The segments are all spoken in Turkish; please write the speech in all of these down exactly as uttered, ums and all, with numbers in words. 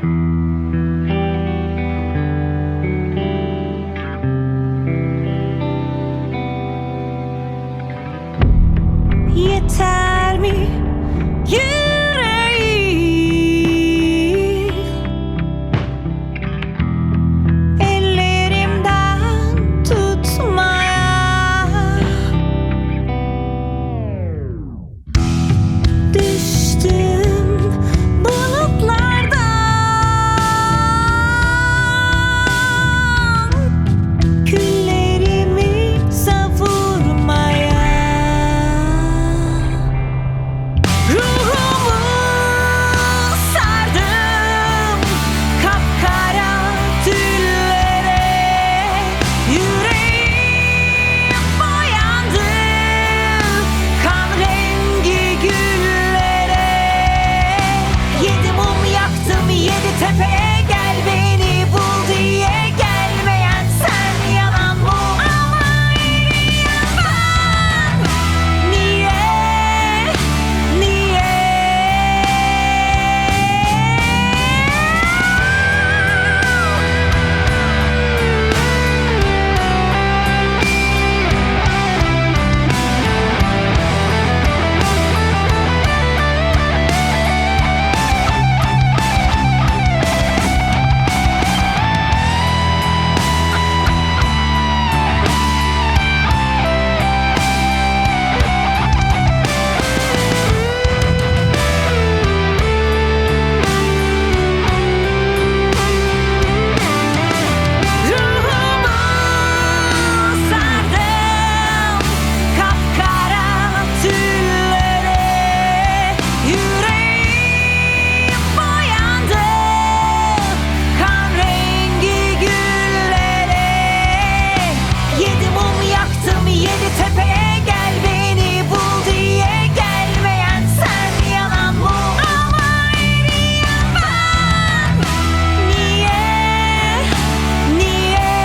Yeter mi yüreğim ellerimden tutmaya? Düştüm bulutlardan küllerimi savurmaya. Ruhumu sardım kapkara tüllere, yüreğim boyandı kan rengi güllere. Yedi mum yaktım yedi tepeye, gel beni bul diye gelmeyen sen yalan mı? Ama eriyen ben niye, niye? Ruhumu sardım kapkara tüllere, yüreğim boyandı kan rengi güllere. Yedi mum yaktım yedi tepeye, gel beni bul diye gelmeyen sen yalan mı? Ama eriyen ben niye, niye,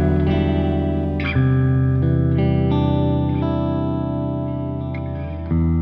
niye?